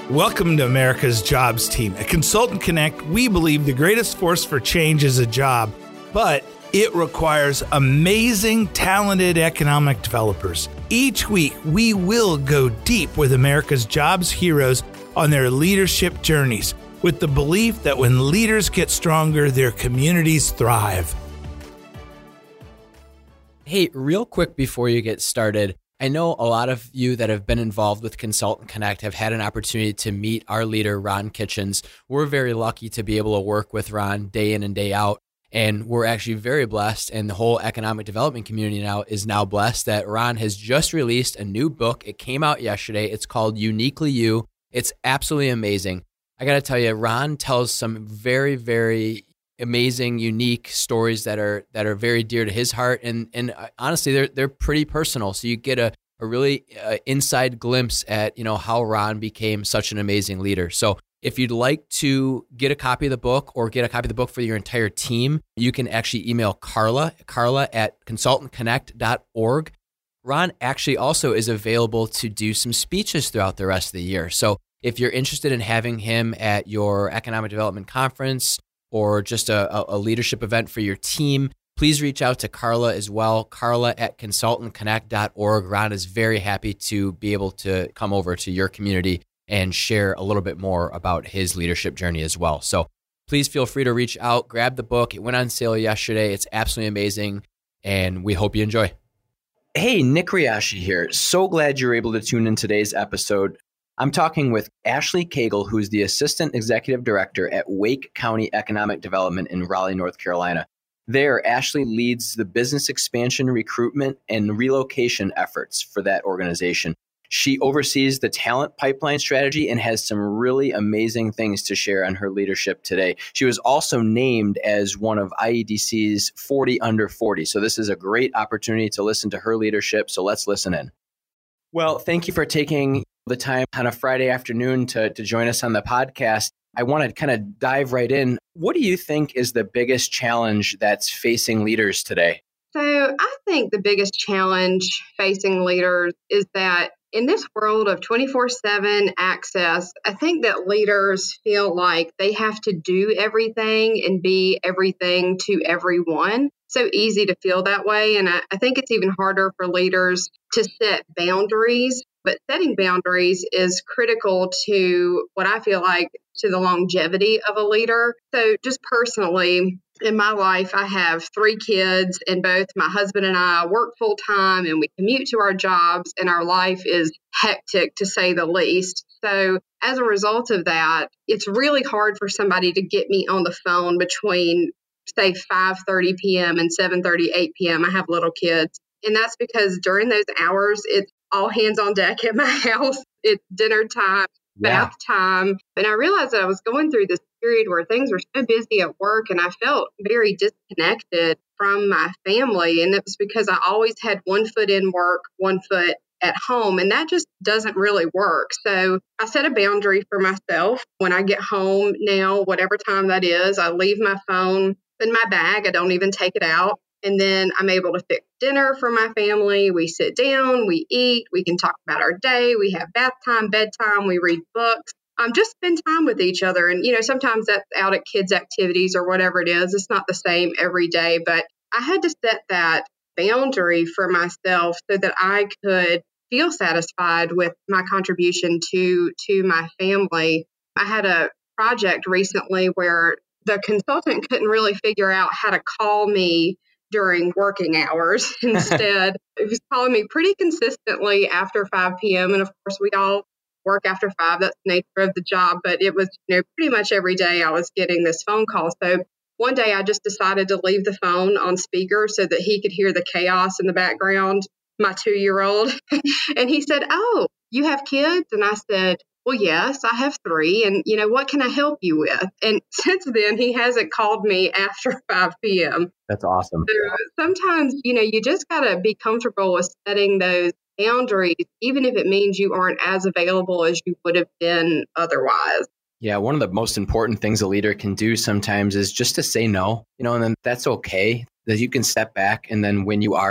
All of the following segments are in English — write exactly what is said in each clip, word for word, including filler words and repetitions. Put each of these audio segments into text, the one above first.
Welcome to America's Jobs Team. At Consultant Connect, we believe the greatest force for change is a job, but it requires amazing, talented economic developers. Each week, we will go deep with America's jobs heroes on their leadership journeys, with the belief that when leaders get stronger, their communities thrive. Hey, real quick before you get started, I know a lot of you that have been involved with Consultant Connect have had an opportunity to meet our leader, Ron Kitchens. We're very lucky to be able to work with Ron day in and day out. And we're actually very blessed, and the whole economic development community now is now blessed that Ron has just released a new book. It came out yesterday. It's called Uniquely You. It's absolutely amazing. I got to tell you, Ron tells some very, very amazing, unique stories that are that are very dear to his heart, and and honestly, they're they're pretty personal. So you get a a really uh, inside glimpse at you know how Ron became such an amazing leader. So if you'd like to get a copy of the book or get a copy of the book for your entire team, you can actually email Carla, Carla at consultant connect dot org. Ron actually also is available to do some speeches throughout the rest of the year. So if you're interested in having him at your economic development conference or just a, a leadership event for your team, please reach out to Carla as well, Carla at consultant connect dot org. Ron is very happy to be able to come over to your community and share a little bit more about his leadership journey as well. So please feel free to reach out, grab the book. It went on sale yesterday. It's absolutely amazing, and we hope you enjoy. Hey, Nick Riashi here. So glad you're able to tune in today's episode. I'm talking with Ashley Cagle, who's the Assistant Executive Director at Wake County Economic Development in Raleigh, North Carolina. There, Ashley leads the business expansion, recruitment, and relocation efforts for that organization. She oversees the talent pipeline strategy and has some really amazing things to share on her leadership today. She was also named as one of I E D C's forty under forty. So this is a great opportunity to listen to her leadership. So let's listen in. Well, thank you for taking the time on a Friday afternoon to, to join us on the podcast. I want to kind of dive right in. What do you think is the biggest challenge that's facing leaders today? So I think the biggest challenge facing leaders is that in this world of twenty-four seven access, I think that leaders feel like they have to do everything and be everything to everyone. So easy to feel that way. And I, I think it's even harder for leaders to set boundaries. But setting boundaries is critical to what I feel like to the longevity of a leader. So just personally, in my life, I have three kids, and both my husband and I work full time, and we commute to our jobs, and our life is hectic to say the least. So as a result of that, it's really hard for somebody to get me on the phone between, say, five thirty p.m. and seven thirty, eight p.m. I have little kids. And that's because during those hours, it's all hands on deck at my house. It's dinner time, bath yeah. time. And I realized that I was going through this period where things were so busy at work, and I felt very disconnected from my family. And it was because I always had one foot in work, one foot at home, and that just doesn't really work. So I set a boundary for myself. When I get home now, whatever time that is, I leave my phone in my bag. I don't even take it out. And then I'm able to fix dinner for my family. We sit down, we eat, we can talk about our day. We have bath time, bedtime, we read books. Um, just spend time with each other. And, you know, sometimes that's out at kids' activities or whatever it is. It's not the same every day, but I had to set that boundary for myself so that I could feel satisfied with my contribution to, to my family. I had a project recently where the consultant couldn't really figure out how to call me during working hours. Instead, it was calling me pretty consistently after five p.m. And of course, we all work after five. That's the nature of the job. But it was, you know, pretty much every day I was getting this phone call. So one day I just decided to leave the phone on speaker so that he could hear the chaos in the background, my two-year-old. And he said, "Oh, you have kids?" And I said, "Well, yes, I have three. And, you know, what can I help you with?" And since then, he hasn't called me after five p.m. That's awesome. So sometimes, you know, you just got to be comfortable with setting those boundaries, even if it means you aren't as available as you would have been otherwise. Yeah, one of the most important things a leader can do sometimes is just to say no, you know, and then that's okay, that you can step back. And then when you are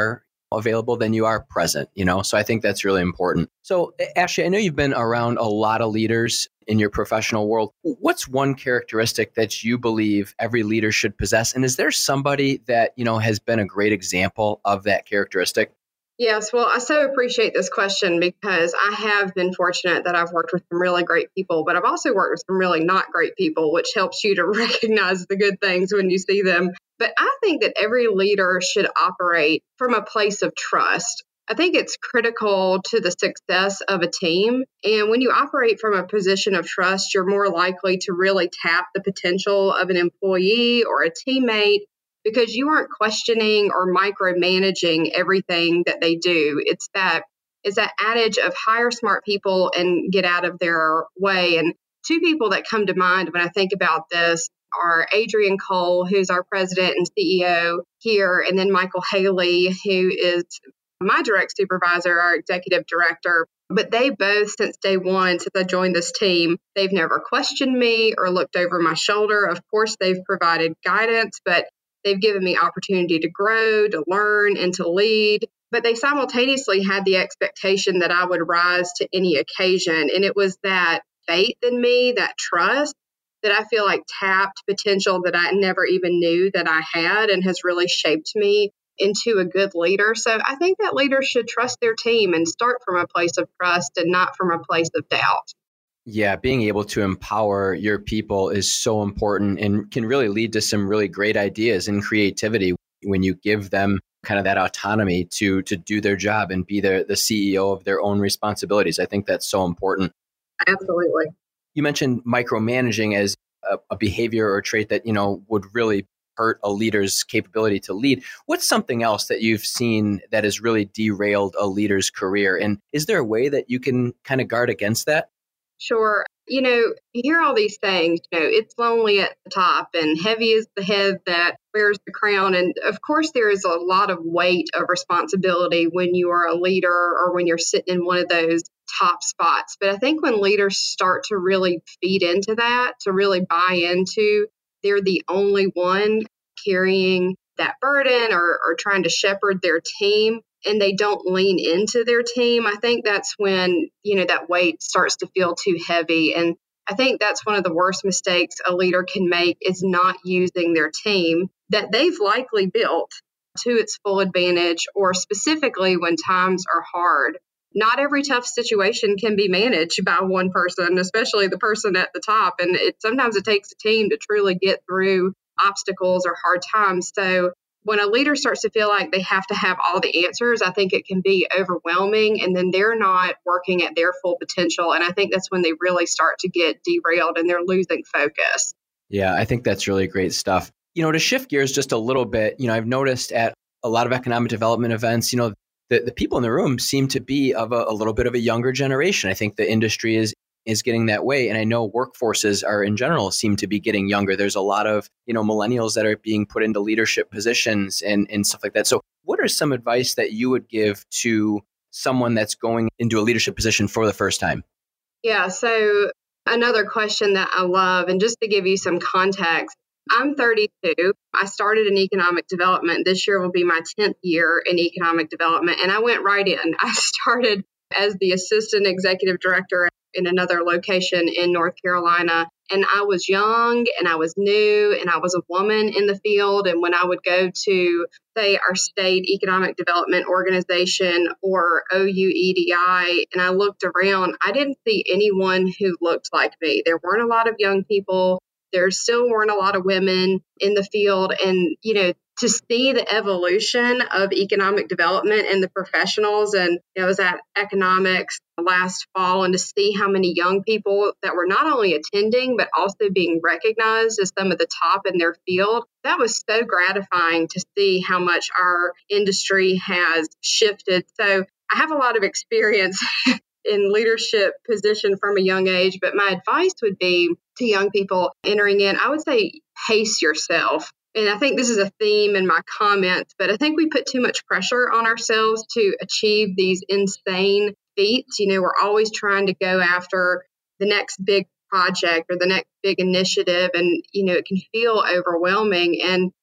available than you are present, you know? So I think that's really important. So Ashley, I know you've been around a lot of leaders in your professional world. What's one characteristic that you believe every leader should possess? And is there somebody that, you know, has been a great example of that characteristic? Yes, well, I so appreciate this question because I have been fortunate that I've worked with some really great people, but I've also worked with some really not great people, which helps you to recognize the good things when you see them. But I think that every leader should operate from a place of trust. I think it's critical to the success of a team. And when you operate from a position of trust, you're more likely to really tap the potential of an employee or a teammate, because you aren't questioning or micromanaging everything that they do. It's that it's that adage of hire smart people and get out of their way. And two people that come to mind when I think about this are Adrian Cole, who's our president and C E O here, and then Michael Haley, who is my direct supervisor, our executive director. But they both, since day one, since I joined this team, they've never questioned me or looked over my shoulder. Of course, they've provided guidance, but they've given me opportunity to grow, to learn, and to lead. But they simultaneously had the expectation that I would rise to any occasion. And it was that faith in me, that trust, that I feel like tapped potential that I never even knew that I had, and has really shaped me into a good leader. So I think that leaders should trust their team and start from a place of trust and not from a place of doubt. Yeah, being able to empower your people is so important and can really lead to some really great ideas and creativity when you give them kind of that autonomy to to do their job and be the, the C E O of their own responsibilities. I think that's so important. Absolutely. You mentioned micromanaging as a, a behavior or trait that, you know, would really hurt a leader's capability to lead. What's something else that you've seen that has really derailed a leader's career? And is there a way that you can kind of guard against that? Sure. You know, you hear all these things, you know, it's lonely at the top and heavy is the head that wears the crown. And of course, there is a lot of weight of responsibility when you are a leader or when you're sitting in one of those top spots. But I think when leaders start to really feed into that, to really buy into they're the only one carrying that burden or, or trying to shepherd their team, and they don't lean into their team, I think that's when, you know, that weight starts to feel too heavy. And I think that's one of the worst mistakes a leader can make, is not using their team that they've likely built to its full advantage, or specifically when times are hard. Not every tough situation can be managed by one person, especially the person at the top. And it sometimes it takes a team to truly get through obstacles or hard times. So when a leader starts to feel like they have to have all the answers, I think it can be overwhelming, and then they're not working at their full potential. And I think that's when they really start to get derailed and they're losing focus. Yeah, I think that's really great stuff. You know, to shift gears just a little bit, you know, I've noticed at a lot of economic development events, you know, the, the people in the room seem to be of a, a little bit of a younger generation. I think the industry is is getting that way. And I know workforces are in general seem to be getting younger. There's a lot of, you know, millennials that are being put into leadership positions and, and stuff like that. So what are some advice that you would give to someone that's going into a leadership position for the first time? Yeah. So another question that I love, and just to give you some context, I'm thirty-two. I started in economic development. This year will be my tenth year in economic development. And I went right in. I started as the assistant executive director in another location in North Carolina. And I was young and I was new and I was a woman in the field. And when I would go to, say, our state economic development organization or O U E D I, and I looked around, I didn't see anyone who looked like me. There weren't a lot of young people. There still weren't a lot of women in the field. And, you know, to see the evolution of economic development and the professionals, and I was at economics last fall, and to see how many young people that were not only attending, but also being recognized as some of the top in their field, that was so gratifying to see how much our industry has shifted. So I have a lot of experience in leadership position from a young age, but my advice would be to young people entering in, I would say, pace yourself. And I think this is a theme in my comments, but I think we put too much pressure on ourselves to achieve these insane feats. You know, we're always trying to go after the next big project or the next big initiative, and, you know, it can feel overwhelming. And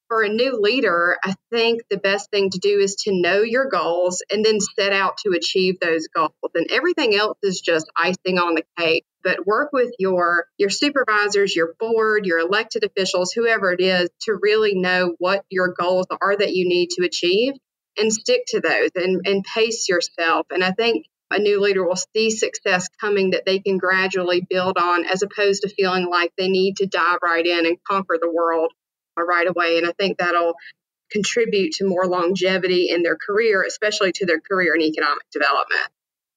for a new leader, I think the best thing to do is to know your goals and then set out to achieve those goals. And everything else is just icing on the cake. But work with your, your supervisors, your board, your elected officials, whoever it is, to really know what your goals are that you need to achieve and stick to those and, and pace yourself. And I think a new leader will see success coming that they can gradually build on, as opposed to feeling like they need to dive right in and conquer the world right away. And I think that'll contribute to more longevity in their career, especially to their career in economic development.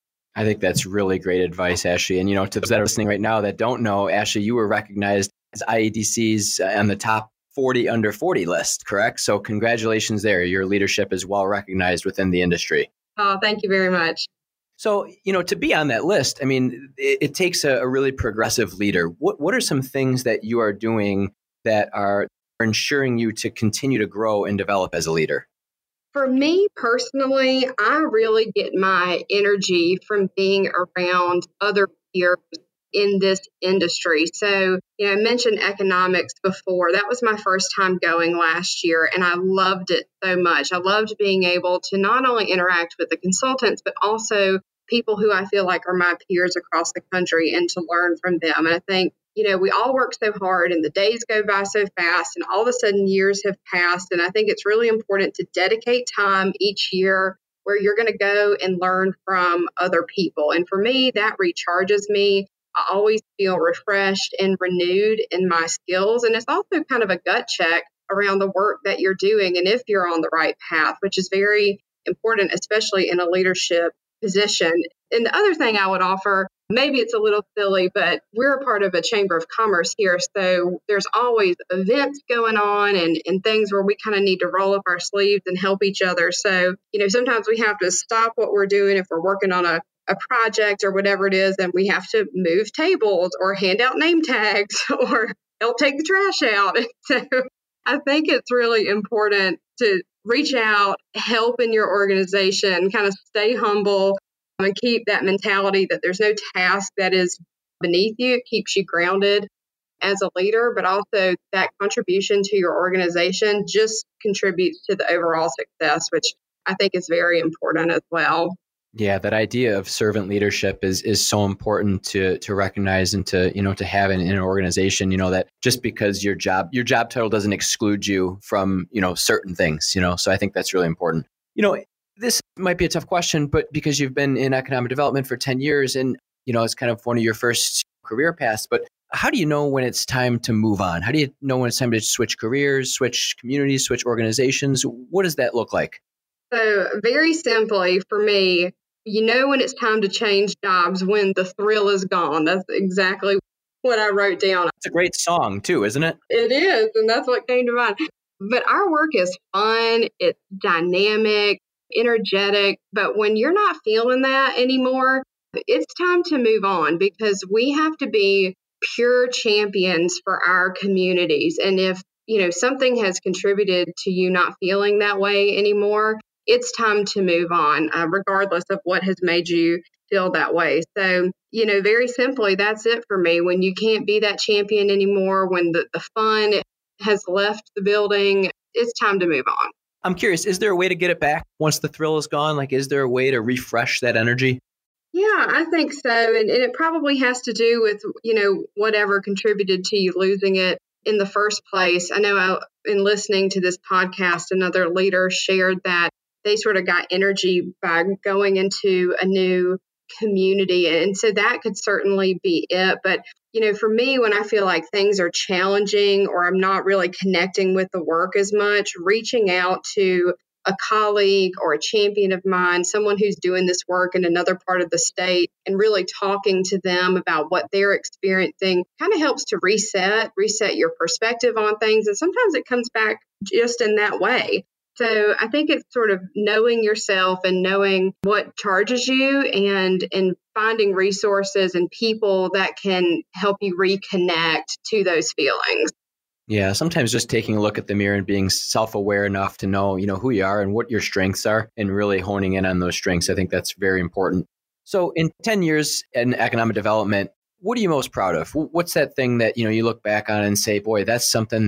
I think that's really great advice, Ashley. And, you know, to those that are listening right now that don't know, Ashley, you were recognized as I E D C's on the top forty under forty list, correct? So congratulations there. Your leadership is well recognized within the industry. Oh, thank you very much. So, you know, to be on that list, I mean, it, it takes a, a really progressive leader. What what are some things that you are doing that are ensuring you to continue to grow and develop as a leader? For me personally, I really get my energy from being around other peers in this industry. So, you know, I mentioned economics before. That was my first time going last year, and I loved it so much. I loved being able to not only interact with the consultants, but also people who I feel like are my peers across the country, and to learn from them. And I think, you know, we all work so hard and the days go by so fast, and all of a sudden years have passed. And I think it's really important to dedicate time each year where you're going to go and learn from other people. And for me, that recharges me. I always feel refreshed and renewed in my skills. And it's also kind of a gut check around the work that you're doing and if you're on the right path, which is very important, especially in a leadership position. And the other thing I would offer, maybe it's a little silly, but we're a part of a chamber of commerce here. So there's always events going on and, and things where we kind of need to roll up our sleeves and help each other. So, you know, sometimes we have to stop what we're doing if we're working on a, a project or whatever it is, and we have to move tables or hand out name tags or help take the trash out. So I think it's really important to reach out, help in your organization, kind of stay humble, and keep that mentality that there's no task that is beneath you. It keeps you grounded as a leader, but also that contribution to your organization just contributes to the overall success, which I think is very important as well. Yeah, that idea of servant leadership is is so important to to recognize and to, you know, to have in, in an organization, you know, that just because your job your job title doesn't exclude you from, you know, certain things, you know. So I think that's really important. You know, this might be a tough question, but because you've been in economic development for ten years and, you know, it's kind of one of your first career paths, but how do you know when it's time to move on? How do you know when it's time to switch careers, switch communities, switch organizations? What does that look like? So very simply for me, you know when it's time to change jobs when the thrill is gone. That's exactly what I wrote down. It's a great song too, isn't it? It is, and that's what came to mind. But our work is fun, it's dynamic, energetic, but when you're not feeling that anymore, it's time to move on, because we have to be pure champions for our communities. And if, you know, something has contributed to you not feeling that way anymore, it's time to move on, uh, regardless of what has made you feel that way. So, you know, very simply, that's it for me. When you can't be that champion anymore, when the, the fun has left the building, it's time to move on. I'm curious, is there a way to get it back once the thrill is gone? Like, is there a way to refresh that energy? Yeah, I think so. And, and it probably has to do with, you know, whatever contributed to you losing it in the first place. I know I, in listening to this podcast, another leader shared that they sort of got energy by going into a new community. And so that could certainly be it. But, you know, for me, when I feel like things are challenging or I'm not really connecting with the work as much, reaching out to a colleague or a champion of mine, someone who's doing this work in another part of the state, and really talking to them about what they're experiencing kind of helps to reset, reset your perspective on things. And sometimes it comes back just in that way. So I think it's sort of knowing yourself and knowing what charges you, and and finding resources and people that can help you reconnect to those feelings. Yeah, sometimes just taking a look at the mirror and being self-aware enough to know, you know, who you are and what your strengths are, and really honing in on those strengths. I think that's very important. So in ten years in economic development, what are you most proud of? What's that thing that, you know, you look back on and say, boy, that's something that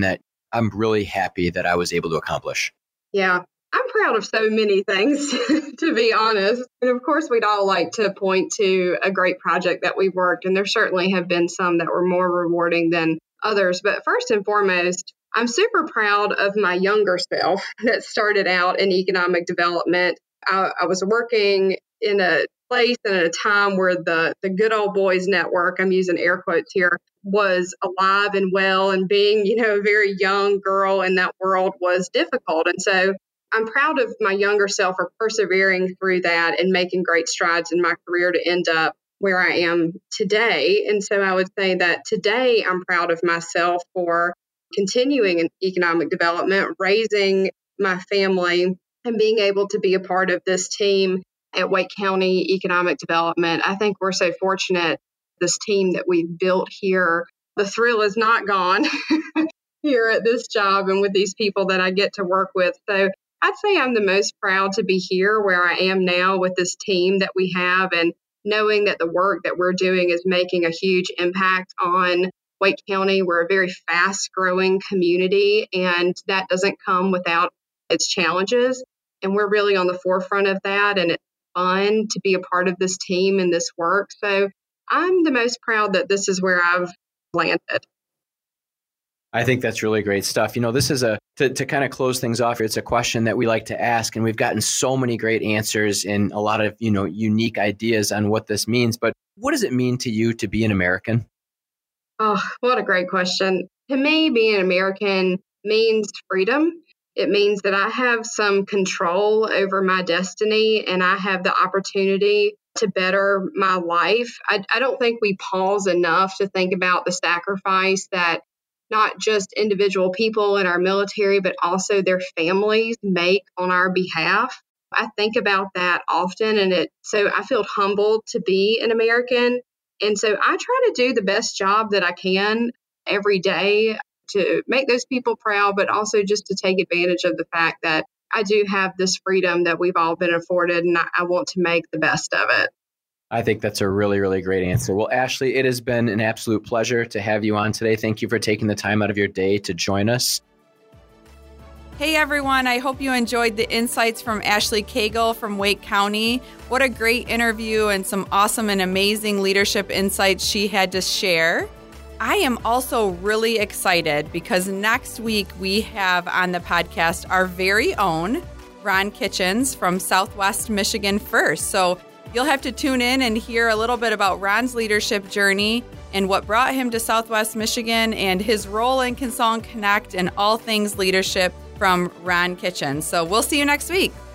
I'm really happy that I was able to accomplish. Yeah, I'm proud of so many things, to be honest. And of course, we'd all like to point to a great project that we've worked, and there certainly have been some that were more rewarding than others. But first and foremost, I'm super proud of my younger self that started out in economic development. I, I was working in a place and at a time where the, the good old boys network, I'm using air quotes here, was alive and well, and being, you know, a very young girl in that world was difficult. And so I'm proud of my younger self for persevering through that and making great strides in my career to end up where I am today. And so I would say that today I'm proud of myself for continuing in economic development, raising my family, and being able to be a part of this team at Wake County Economic Development. I think we're so fortunate, this team that we've built here. The thrill is not gone here at this job and with these people that I get to work with. So I'd say I'm the most proud to be here where I am now with this team that we have, and knowing that the work that we're doing is making a huge impact on Wake County. We're a very fast-growing community, and that doesn't come without its challenges. And we're really on the forefront of that, and it's fun to be a part of this team and this work. So I'm the most proud that this is where I've landed. I think that's really great stuff. You know, this is a, to, to kind of close things off, it's a question that we like to ask, and we've gotten so many great answers and a lot of, you know, unique ideas on what this means. But what does it mean to you to be an American? Oh, what a great question. To me, being an American means freedom. It means that I have some control over my destiny, and I have the opportunity to better my life. I, I don't think we pause enough to think about the sacrifice that not just individual people in our military, but also their families make on our behalf. I think about that often, and it so I feel humbled to be an American. And so I try to do the best job that I can every day to make those people proud, but also just to take advantage of the fact that I do have this freedom that we've all been afforded, and I, I want to make the best of it. I think that's a really, really great answer. Well, Ashley, it has been an absolute pleasure to have you on today. Thank you for taking the time out of your day to join us. Hey, everyone. I hope you enjoyed the insights from Ashley Cagle from Wake County. What a great interview and some awesome and amazing leadership insights she had to share. I am also really excited because next week we have on the podcast our very own Ron Kitchens from Southwest Michigan First. So you'll have to tune in and hear a little bit about Ron's leadership journey and what brought him to Southwest Michigan and his role in Consultant Connect and all things leadership from Ron Kitchens. So we'll see you next week.